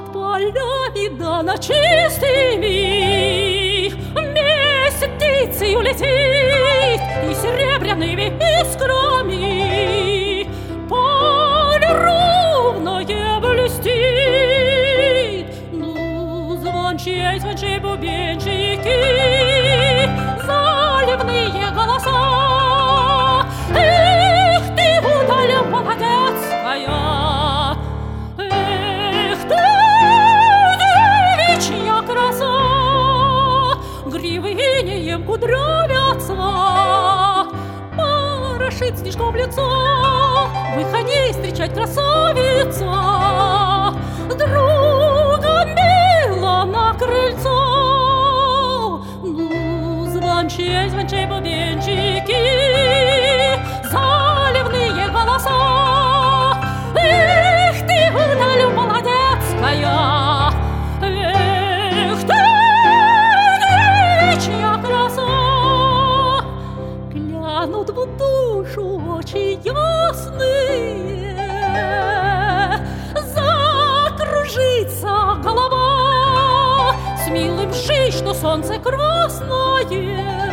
над полями да над чистыми вместе птицей улетит и серебряными искрами поле ровное блестит. Ну, звончей, звончей бубенчики, заливные голоса. Эх ты, удаля молодецкая, эх ты, девичья краса, гривы инеем кудрявятся, порошит снежком лицо. Выходи встречать, красавица, друга мила на крыльцо. Ну, звончей, звончей бубенчики, заливные голоса. Эх ты, удалю молодецкая, эх ты, девичья краса. Глянут в душу очи ясные, закружится голова с милым жить, что солнце красное